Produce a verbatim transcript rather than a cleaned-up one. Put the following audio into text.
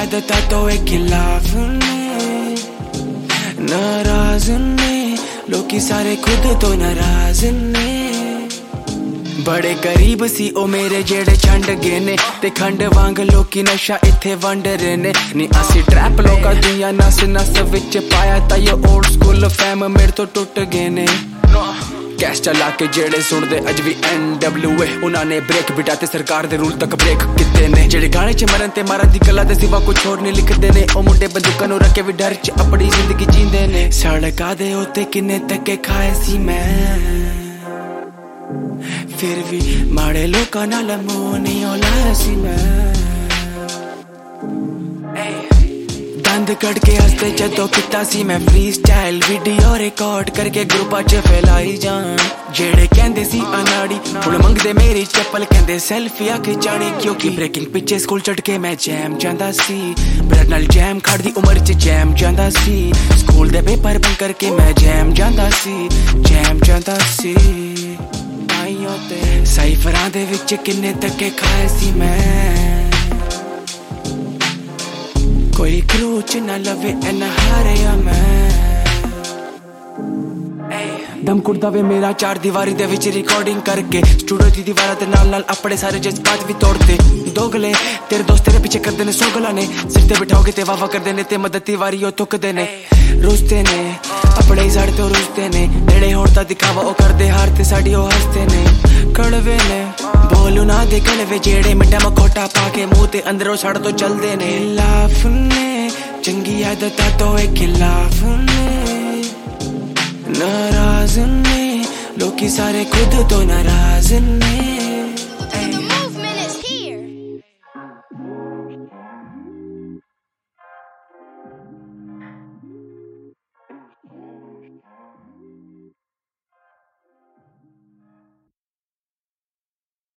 आदतां तो एक खिलाफ ने, नाराज ने लोकी सारे खुद तो नाराज ने। बड़े करीब सी ओ मेरे जेड़े छंड गए ने, ते खंड वांग लोकी नशा इत्थे वंड रहे ने। नी असी ट्रैप लोका दुनिया नस नस विच पाया ता ये ओल्ड स्कूल फैम मेरे तो टुट गए ने। कैश चला के जेड़े सुनदे अज भी एन डब्ल्यू ए, उन्होंने ब्रेक बिटाते सरकार दे रूल तक ब्रेक किते ने। जेड़े गाने च मरन ते मारन दी गल्लां दे सिवा कुछ होर नहीं लिखदे ने। ओ मुंडे बंदूकां नूं रख के भी डर च अपनी जिंदगी जींदे ने। सड़कां दे उत्ते किन्ने धक्के खाए सी मैं, फिर भी माड़े लोकां नाल मोह नहीं औला सी मैं। दंद कट के हंसते जदों किता सी मैं फ्री स्टाइल, वीडियो रिकॉर्ड करके ग्रुपां च फैलाई जान। जेड़े कहंदे सी अनाड़ी हुण मंगदे मेरी चप्पल, कहंदे सेल्फियां खिचानी क्योंकि ब्रेकिंग पिछे स्कूल चढ़ के मैं जैम जांदा सी। ब्रदर नाल जैम खड़दी उमर च जैम जांदा सी, स्कूल दे पेपर बंद करके मैं जैम जांदा सी, जैम जांदा सी। साइफरां दे विच किन्ने धक्के खाए सी मैं, कोई क्रूच न लवे एन हारिया मैं। दम कुड़दा वे मेरा चार दीवारी दे विच रिकॉर्डिंग करके, स्टूडियो दी दीवारां दे नाल नाल अपने सारे जज्बात भी तोड़ते। दोगले तेरे दोस्त तेरे पीछे करदे ने सोगला ने, सिर ते बिठाओगे ते वावा करदे ने ते मदद दी वारी ओ थुकदे ने। रुसदे ने अपने ही साढ़े तो रुसदे ने, नेड़े होण दा दिखावा ओ करदे हार ते साडी ओ हसदे ने। कड़वे ने बोलू ना दे कड़वे जेड़े मिट्टा मखोटा पाके मुंह ते अंदरों साड़ तो चलदे ने। खिलाफ ने चंगी आदतां तो एक खिलाफ ने, नाराज ने लोकी सारे खुद तो नाराज ने।